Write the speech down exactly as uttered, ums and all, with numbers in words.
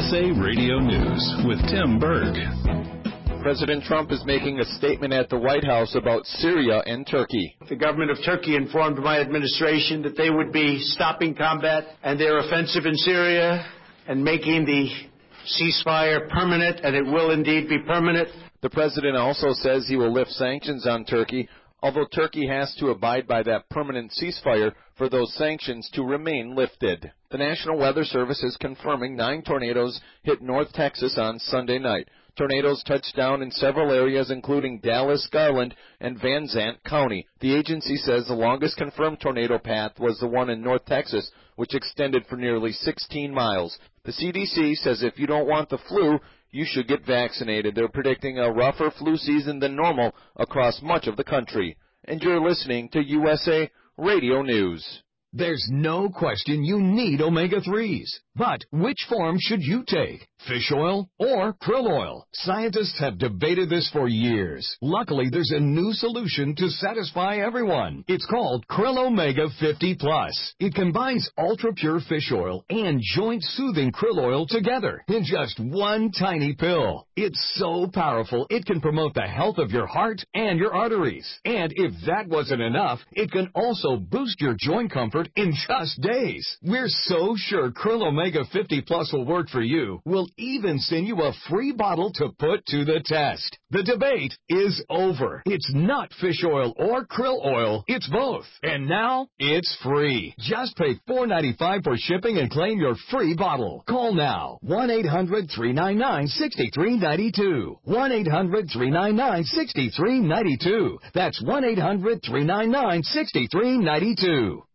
S A Radio News with Tim Berg. President Trump is making a statement at the White House about Syria and Turkey. The government of Turkey informed my administration that they would be stopping combat and their offensive in Syria and making the ceasefire permanent, and it will indeed be permanent. The president also says he will lift sanctions on Turkey, although Turkey has to abide by that permanent ceasefire for those sanctions to remain lifted. The National Weather Service is confirming nine tornadoes hit North Texas on Sunday night. Tornadoes touched down in several areas, including Dallas, Garland, and Van Zant County. The agency says the longest confirmed tornado path was the one in North Texas, which extended for nearly sixteen miles. The C D C says if you don't want the flu, you should get vaccinated. They're predicting a rougher flu season than normal across much of the country. And you're listening to U S A Radio News. There's no question you need omega threes. But which form should you take? Fish oil or krill oil? Scientists have debated this for years. Luckily, there's a new solution to satisfy everyone. It's called Krill Omega fifty plus. It combines ultra-pure fish oil and joint-soothing krill oil together in just one tiny pill. It's so powerful, it can promote the health of your heart and your arteries. And if that wasn't enough, it can also boost your joint comfort in just days. We're so sure Krill Omega fifty plus will work for you. We'll even send you a free bottle to put to the test. The debate is over. It's not fish oil or krill oil. It's both. And now it's free. Just pay four dollars and ninety-five cents for shipping and claim your free bottle. Call now. one eight hundred three nine nine six three nine two. one eight hundred three nine nine six three nine two. That's one eight hundred three nine nine six three nine two.